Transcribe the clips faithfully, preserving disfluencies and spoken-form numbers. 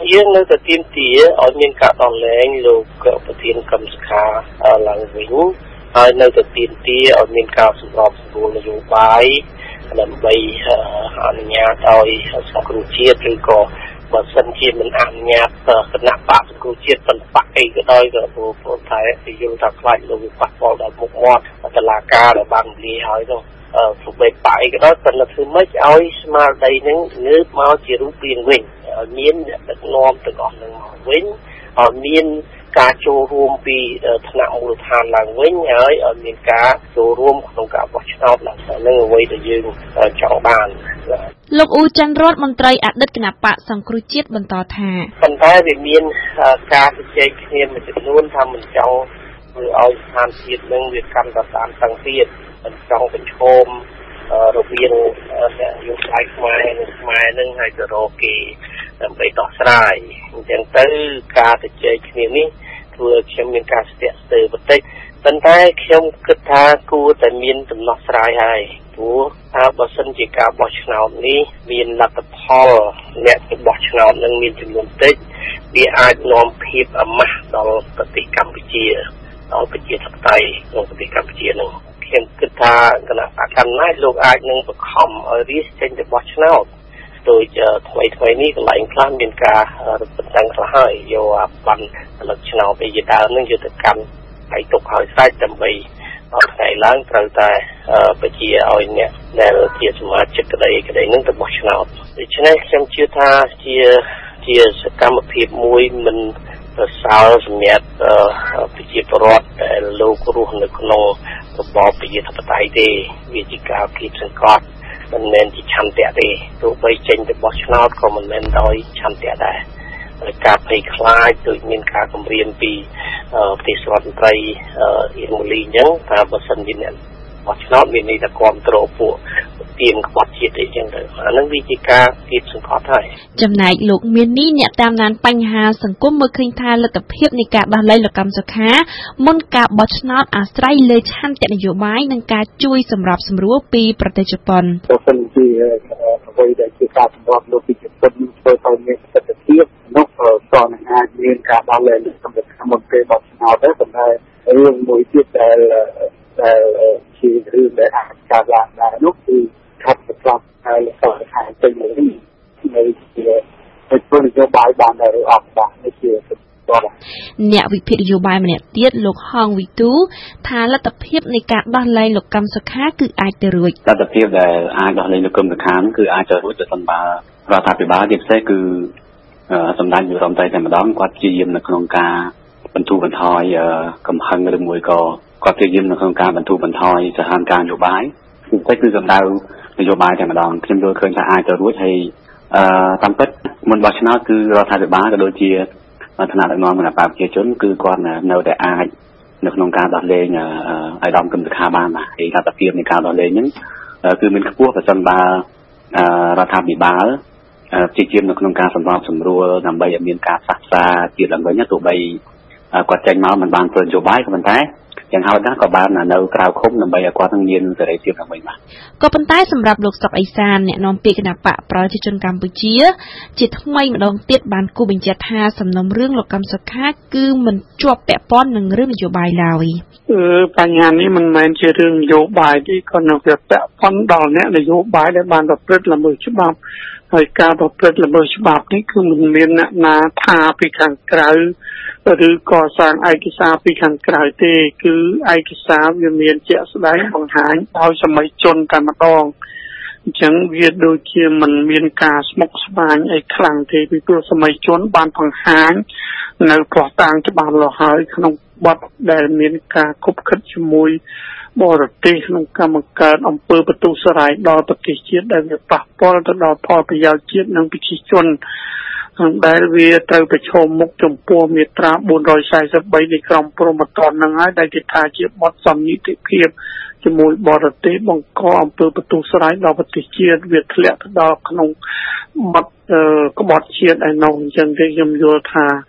យើងនៅតែទាមទារឲ្យមានការដោះលែងលោកប្រធានកម្មសខាឡើងវិញហើយនៅតែទាមទារឲ្យមានការសម្របសម្រួលនយោបាយដើម្បីអនុញ្ញាតឲ្យសង្គ្រោះជាតិឬក៏បើសិនជាមិនអនុញ្ញាតគណៈបកសង្គ្រោះជាតិប៉ុន្តែអីក៏ដោយក៏ព្រោះតែយល់ថាខ្លាចលោកវាប៉ះពាល់ដល់មុខមាត់តុលាការដែលបានលាហើយនោះព្រោះបែបបអីក៏ដោយប៉ុន្តែធ្វើម៉េចឲ្យស្មារតីនឹងងើបមកជារូបរាងវិញឲ្យមានដឹកនាំទាំងអស់នឹងមកវិញឲ្យមានការចូលរួមពីថ្នាក់មូលដ្ឋានឡើងវិញហើយឲ្យមានការចូលរួមក្នុងការបោះឆ្នោតឡើងនឹងអ្វីដែលយើងចង់បានលោកអ៊ូច័ន្ទរតមន្ត្រីអតីតគណៈបកសង្គ្រោះជាតិបន្តថាប៉ុន្តែវាមានការជជែកគ្នាមួយចំនួនថាមិនចង់ធ្វើឲ្យស្ថានភាពនឹងវាកាន់តែតានតឹងទៀតមិនចង់ប្រឈមរវាងយុវជនខ្មែរនិងខ្មែរនឹងហើយទៅរកគេដើម្បីដោះស្រាយអញ្ចឹងទៅការជជែកគ្នានេះធ្វើឲ្យខ្ញុំមានការស្ទាក់ស្ទើរបន្តិចប៉ុន្តែខ្ញុំគិតថាគួរតែមានដំណោះស្រាយហើយព្រោះថាបើសិនជាការបោះឆ្នោតនេះមានលទ្ធផលអ្នកទៅបោះឆ្នោតនឹងមានចំនួនតិចវាអាចនាំភាពអាម៉ាស់ដល់ប្រទេសកម្ពុជាដល់ប្រជាធិបតេយ្យក្នុងប្រទេសកម្ពុជានឹងខ្ញុំគិតថាគណៈបកកណ្ដាលលោកអាចនឹងបង្ខំឲ្យរាជចេញទៅបោះឆ្នោតដូចថ្មីថ្មីនេះកន្លែងខ្លះមានការរឹតបន្តឹងខ្លះហើយយកអាបានផលិតឆ្នោតពីយដើមនឹងយកទៅកាន់ឲ្យទុកឲ្យស្រេចដើម្បីដល់ថ្ងៃឡើងត្រូវតែបញ្ជាឲ្យអ្នកដែលជាសមាជិកក្តីក្តីនឹងទៅបោះឆ្នោតដូច្នេះខ្ញុំជឿថាជាជាសកម្មភាពមួយមិនប្រសើរសម្រាប់ប្រជាពលរដ្ឋដែលលោករស់នៅក្នុងរបបប្រជាធិបតេយ្យទេវាជាការគៀបសង្កត់មិនមែនជាឆន្ទៈទេទោះបីចេញទៅបោះឆ្នោតក៏មិនមែនដោយឆន្ទៈដែរការភ័យខ្លាចដូចមានការគម្រាមពីប្រទេសរដ្ឋមន្ត្រីអ៊ីរម៉ូលីអញ្ចឹងថាបើសិនជាអ្នកបោះឆ្នោតមានន័យថាគ្រប់គ្រងពួកទៀងក្បត់ជាតិអីចឹងទៅអានឹងវាជាការគៀបសង្កត់ហើយចំណែកលោកមាននេះអ្នកតាមដានបញ្ហាសង្គមមើលឃើញថាលទ្ធភាពនៃការដោះលែងលោកកម្មសុខាមុនការបោះឆ្នោតអាស្រ័យលើឆន្ទៈនយោបាយនិងការជួយសម្របសម្រួលពីប្រទេសជប៉ុនបើសិនជាអ្វីដែលជាការសម្របលោកពីជប៉ុនធ្វើឲ្យមានប្រសិទ្ធភាពនោះក៏នឹងអាចមានការដោះលែងសម្រាប់មុនពេលបោះឆ្នោតដែរប៉ុន្តែរឿងមួយទៀតដែលដែលជារឿងដែលអាចកើតឡើងដែរនោះគឺខាត់ប្រកបហើយក៏ថាពេញនេះនៅជាពេលនយោបាយបានដែរឬអត់បាទនេះជាអ្នកវិភាគនយោបាយម្នាក់ទៀតលោកហងវិទូថាលទ្ធភាពនៃការដោះលែងលោកកម្មសុខាគឺអាចទៅរួចលទ្ធភាពដែលអាចដោះលែងលោកកម្មសុខាគឺអាចទៅរួចទៅតាមរដ្ឋាភិបាលជាពិសេសគឺសម្ដេចនាយករដ្ឋមន្ត្រីតែម្ដងគាត់ព្យាយាមនៅក្នុងការបន្ធូរបន្ថយកំហឹងឬមួយក៏គាត់ព្យាយាមនៅក្នុងការបន្ធូរបន្ថយសហការនយោបាយគឺតែគឺសម្ដៅនយោបាយតែម្ដងខ្ញុំយល់ឃើញថាអាចទៅរួចហើយអឺតាមពិតមុនបោះឆ្នោតគឺរដ្ឋាភិបាលក៏ដូចជាឋានៈដឹកនាំគណៈបកប្រជាជនគឺគាត់នៅតែអាចនៅក្នុងការដោះលែងអាដាមកម្មសុខាបានបាទហើយលទ្ធភាពនៃការដោះលែងហ្នឹងគឺមានខ្ពស់ប្រសិនបើរដ្ឋាភិបាលព្យាយាមនៅក្នុងការសម្របសម្រួលដើម្បីឲ្យមានការផ្សះផ្សាទៀតឡើងវិញទោះបីគាត់ចេញមកមិនបានធ្វើនយោបាយក៏ប៉ុន្តែយ៉ាងហោចណាស់ក៏បាននៅក្រៅឃុំដើម្បីឲ្យគាត់នឹងមានសេរីភាពឡើងវិញបាទក៏ប៉ុន្តែសម្រាប់លោកសុកអេសានអ្នកនាំពាក្យគណៈបកប្រជាជនកម្ពុជាជាថ្មីម្ដងទៀតបានគូបញ្ជាក់ថាសំណុំរឿងលោកកម្មសុខាគឺមិនជាប់ពាក់ព័ន្ធនឹងរឿងនយោបាយឡើយអឺបញ្ហានេះមិនមែនជារឿងនយោបាយទេក៏នៅវាពាក់ព័ន្ធដល់អ្នកនយោបាយដែលបានប្រព្រឹត្តល្មើសច្បាប់ហើយការប្រព្រឹត្តល្មើសច្បាប់នេះគឺមិនមានអ្នកណាថាពីខាងក្រៅឬក៏សាងឯកសារពីខាងក្រៅទេគឺឯកសារវាមានជាក់ស្ដែងបង្ហាញដោយសម័យជនតែម្ដងអញ្ចឹងវាដូចជាមិនមានការស្មុគស្មាញអីខ្លាំងទេពីព្រោះសម័យជនបានបង្ហាញនៅផ្ោះតាំងច្បាស់លាស់ហើយក្នុងបទដែលមានការគប់ខិតជាមួយបរទេសក្នុងកម្មការអំពើបន្ទុះសារាយដល់ប្រទេសជាតិដែលវាប៉ះពាល់ទៅដល់ផលប្រយោជន៍ជាតិនិងប្រជាជនដែលវាត្រូវប្រឈមមុខចំពោះមាត្រាបួនរយសែសិបបីនៃក្រមព្រហ្មទណ្ឌនឹងហើយដែលគេថាជាបទសម្នីតិភាពជាមួយបរទេសបង្កអំពើបន្ទុះសារាយដល់ប្រទេសជាតិវាធ្លាក់ទៅដល់ក្នុងបទក្បត់ជាតិឯនោះអញ្ចឹងទេខ្ញុំយល់ថា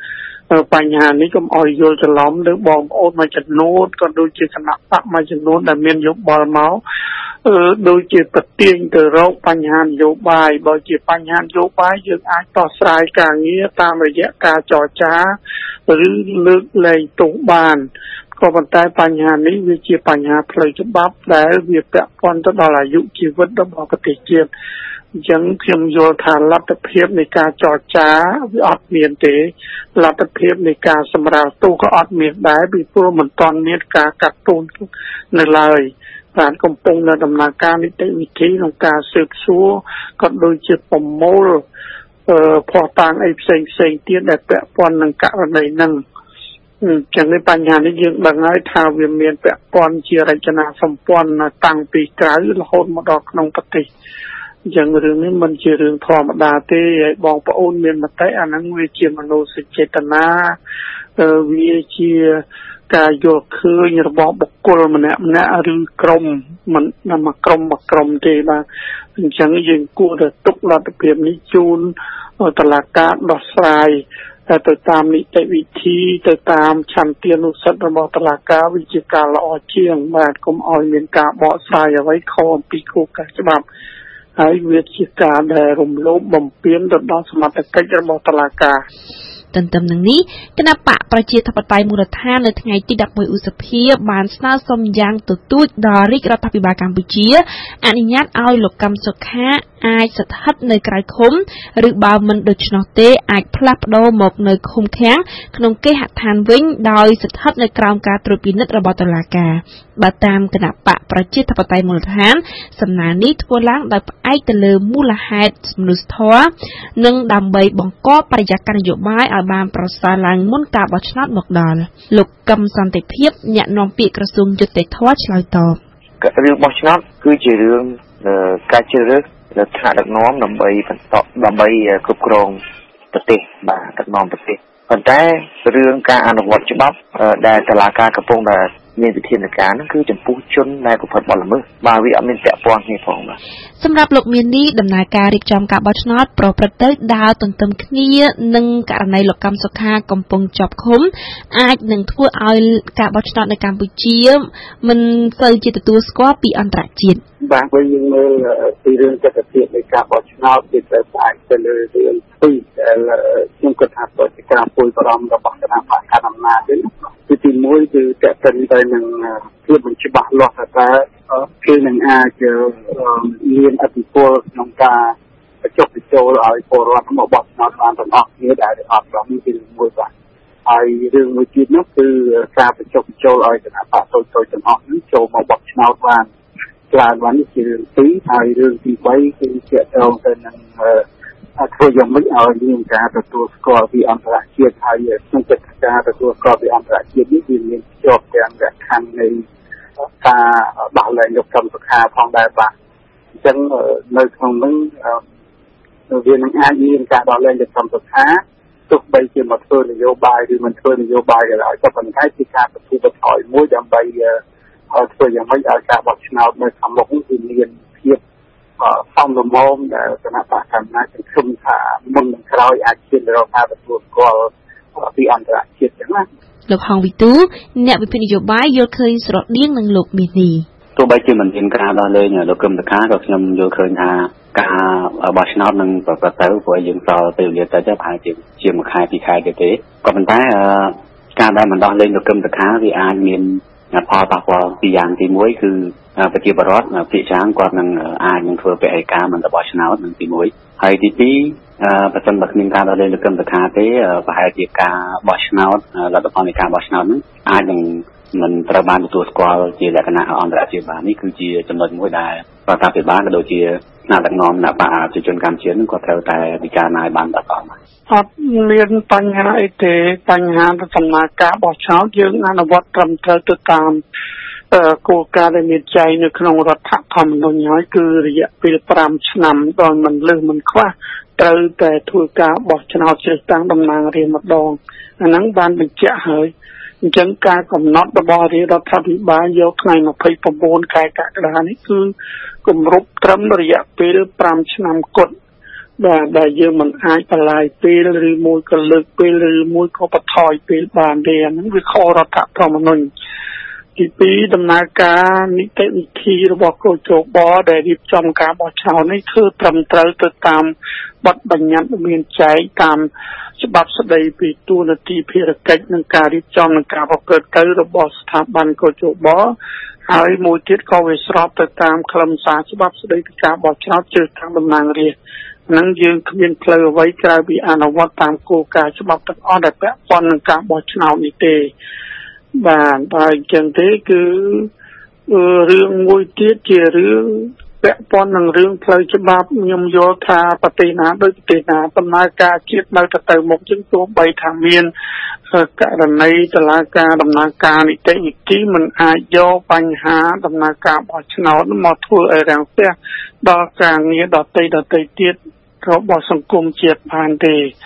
បញ្ហានេះកុំឲ្យយល់ច្រឡំឬបងប្អូនមួយចំនួនក៏ដូចជាគណៈបកមួយចំនួនដែលមានយោបល់មកអឺដូចជាប្រទៀងទៅរកបញ្ហានយោបាយបើជាបញ្ហានយោបាយយើងអាចដោះស្រាយការងារតាមរយៈការចរចាឬលើកលែងទោសបានក៏ប៉ុន្តែបញ្ហានេះវាជាបញ្ហាផ្លូវច្បាប់ដែលវាពាក់ព័ន្ធទៅដល់អាយុជីវិតរបស់ប្រទេសជាតិអញ្ចឹងខ្ញុំយល់ថាលទ្ធភាពនៃការចរចាវាអត់មានទេលទ្ធភាពនៃការសម្រាលទោសក៏អត់មានដែរពីព្រោះមិនទាន់មានការកាត់ទោសនៅឡើយបានកំពុងនៅដំណើរការនីតិវិធីក្នុងការស៊ើបសួរក៏ដូចជាប្រមូលអឺភស្តុតាងអីផ្សេងផ្សេងទៀតដែលពាក់ព័ន្ធនឹងករណីហ្នឹងចឹងនេះបញ្ហានេះយើងដឹងហើយថាវាមានពាក់ព័ន្ធជារចនាសម្ព័ន្ធតាំងពីក្រៅរហូតមកដល់ក្នុងប្រទេសអញ្ចឹងរឿងនេះមិនជារឿងធម្មតាទេហើយបងប្អូនមានមតិអាហ្នឹងវាជាមនោសញ្ចេតនាវាជាការយល់ឃើញរបស់បុគ្គលម្នាក់ម្នាក់ឬក្រុមមិនមកក្រុមមកក្រុមទេបាទអញ្ចឹងយើងគួរតែទុកលទ្ធភាពនេះជូនតុលាការដោះស្រាយទៅតាមនីតិវិធីទៅតាមឆន្ទានុសិទ្ធិរបស់តុលាការវាជាការល្អជាងបាទកុំឲ្យមានការបកស្រាយអ្វីខុសអំពីគោលការណ៍ច្បាប់ហើយវាជាការដែលរំលោភបំពានទៅដល់សមត្ថកិច្ចរបស់តុលាការទន្ទឹមនឹងនេះគណៈបកប្រជាធិបតេយ្យមូលដ្ឋាននៅថ្ងៃទីដប់មួយឧសភាបានស្នើសុំយ៉ាងទទូចដល់រាជរដ្ឋាភិបាលកម្ពុជាអនុញ្ញាតឲ្យលោកកឹមសុខាអាចស្ថិតនៅក្រៅឃុំឬបើមិនដូច្នោះទេអាចផ្លាស់ប្ដូរមកនៅឃុំឃាំងក្នុងគេហដ្ឋានវិញដោយស្ថិតនៅក្រោមការត្រួតពិនិត្យរបស់តុលាការបើតាមគណៈបកប្រជាធិបតេយ្យមូលដ្ឋានសំណើនេះធ្វើឡើងដោយផ្អែកទៅលើមូលហេតុមនុស្សធម៌និងដើម្បីបង្កបរិយាកាសនយោបាយឲ្យបានប្រសើរឡើងមុនការបោះឆ្នោតមកដល់លោកកឹមសន្តិភាពអ្នកនាំពាក្យក្រសួងយុត្តិធម៌ឆ្លើយតបរឿងបោះឆ្នោតគឺជារឿងការជ្រើសរើសលើថ្នាក់ដឹកនាំដើម្បីបន្តដើម្បីគ្រប់គ្រងប្រទេសបាទដឹកនាំប្រទេសប៉ុន្តែរឿងការអនុវត្តច្បាប់ដែលតុលាការកំពុងតែមានវិធានការហ្នឹងគឺចំពោះជនដែលប្រព្រឹត្តបទល្មើសបាទវាអត់មានពាក់ព័ន្ធគ្នាផងបាទសម្រាប់លោកមាននេះដំណើរការរៀបចំការបោះឆ្នោតប្រព្រឹត្តទៅដើរទន្ទឹមគ្នានឹងករណីលោកកឹមសុខាកំពុងជាប់ឃុំអាចនឹងធ្វើឲ្យការបោះឆ្នោតនៅកម្ពុជាមិនសូវជាទទួលស្គាល់ពីអន្តរជាតិបាទវិញយើងមើលពីរឿងចក្រភាពនៃការបោះឆ្នោតវាត្រូវផ្អែកទៅលើរឿងពីរដែលខ្ញុំគិតថាប្រជាការពួយបារម្ភរបស់គណៈបកកណ្ដាលអំណាចវិញគឺទីមួយគឺតកតិនទៅនឹងភាពមិនច្បាស់លាស់ថាគឺនឹងអាចមានអធិពលក្នុងការបញ្ចុះបញ្ចូលឲ្យពលរដ្ឋមកបោះឆ្នោតបានទាំងអស់គ្នាដែលអត់ប្រមានទីមួយបាទហើយរឿងមួយទៀតនោះគឺការបញ្ចុះបញ្ចូលឲ្យគណៈបកតូចតូចទាំងអស់នេះចូលមកបោះឆ្នោតបានច្រើនបាននេះជារឿងទីរហើយរឿងទីបីគឺជាតងទៅនឹងធ្វើយ៉ាងម៉េចឲ្យមានការទទួលស្គាល់ពីអន្តរជាតិហើយក្នុងកិច្ចការទទួលស្គាល់ពីអន្តរជាតិនេះវាមានជាប់ទាំងលក្ខខណ្ឌនៃការដោះលែងលោកកឹមសុខាផងដែរបាទអញ្ចឹងនៅក្នុងនោះវានឹងអាចមានការដោះលែងលោកកឹមសុខាទោះបីជាមកធ្វើនយោបាយឬមិនធ្វើនយោបាយក៏ដោយក៏ប៉ុន្តែជាការប្រតិបត្តិឲ្យមួយដើម្បីឲ្យធ្វើយ៉ាងម៉េចឲ្យការបោះឆ្នោតនៅខាងមុខនេះវាមានភាពសំលមមដែលគណៈបកកណ្ដាលសង្ឃឹមថាមុននឹងក្រោយអាចឈានទៅរកការទទួលស្គាល់ពីអន្តរជាតិចឹងណាលោកហងវិទូអ្នកវិភាគនយោបាយយល់ឃើញស្រដៀងនឹងលោកមាសនេះទោះបីជាមិនមានការដោះលែងលោកកឹមសុខាក៏ខ្ញុំយល់ឃើញថាការបោះឆ្នោតនឹងប្រព្រឹត្តទៅព្រោះយើងសល់ពេលវេលាទៅតែប្រហែលជាជាមួយខែពីរខែទៀតទេក៏ប៉ុន្តែការដែលមិនដោះលែងលោកកឹមសុខាវាអាចមានផលប៉ះពាល់ពីយ៉ាងទីមួយគឺប្រជាពលរដ្ឋភាគច្រើនគាត់នឹងអាចនឹងធ្វើពហិការមិនទៅបោះឆ្នោតនឹងទីមួយហើយទីពីរបើសិនបើគ្មានការដោះលែងលោកកឹមសុខាទេប្រហែលជាការបោះឆ្នោតលទ្ធផលនៃការបោះឆ្នោតហ្នឹងអាចនឹងមិនត្រូវបានទទួលស្គាល់ជាលក្ខណៈអន្តរជាតិបាននេះគឺជាចំណុចមួយដែលរដ្ឋាភិបាលក៏ដូចជាថ្នាក់ដឹកនាំគណៈបកប្រជាជនកម្ពុជានឹងក៏ត្រូវតែពិចារណាឲ្យបានដល់ផងអត់មានបញ្ហាអីទេបញ្ហាដំណើរការបោះឆ្នោតយើងអនុវត្តត្រឹមត្រូវទៅតាមគោលការណ៍ដែលមានចែងនៅក្នុងរដ្ឋធម្មនុញ្ញហើយគឺរយៈពេលប្រាំឆ្នាំដល់មិនលើសមិនខ្វះត្រូវតែធ្វើការបោះឆ្នោតជ្រើសតាំងតំណាងរាស្ត្រម្ដងអាហ្នឹងបានបញ្ជាក់ហើយអញ្ចឹងការកំណត់របស់រាជរដ្ឋាភិបាលយកថ្ងៃម្ភៃប្រាំខែកក្កដានេះគឺគម្រប់ត្រឹមរយៈពេលប្រាំឆ្នាំគត់បាទដែលយើងមិនអាចបលាយពេលឬមួយក៏លើកពេលឬមួយក៏បន្ថយពេលបានទេអាហ្នឹងវាខុសរដ្ឋធម្មនុញ្ញទីពីរដំណើរការនីតិវិធីរបស់កោជបដែលរៀបចំការបោះឆ្នោតនេះគឺត្រឹមត្រូវទៅតាមបទបញ្ញត្តិមានចែងតាមច្បាប់ស្តីពីទូនាទីភារកិច្ចនិងការរៀបចំនិងការប្រព្រឹត្តទៅរបស់ស្ថាប័នកោជបហើយមួយទៀតក៏វាស្របទៅតាមខ្លឹមសារច្បាប់ស្តីពីការបោះឆ្នោតជ្រើសតាំងតំណាងរាស្ត្រនឹងយើងគ្មានផ្លូវអ្វីក្រៅពីអនុវត្តតាមគោលការណ៍ច្បាប់ទាំងអស់ដែលពាក់ព័ន្ធនឹងការបោះឆ្នោតនេះទេបាទហើយអញ្ចឹងទេគឺរឿងមួយទៀតជារឿងពាក់ព័ន្ធនឹងរឿងផ្លូវច្បាប់ខ្ញុំយល់ថាប្រទេសណាដូចប្រទេសណាដំណើរការជាតិនៅទៅទៅមុខជាងទោះបីថាមានករណីតុលាការដំណើរការនីតិវិធីមិនអាចយកបញ្ហាដំណើរការបោះឆ្នោតមកធ្វើឲ្យរាំងស្ទះដល់ការងារដទៃដទៃទៀតរបស់សង្គមជាតិបានទេ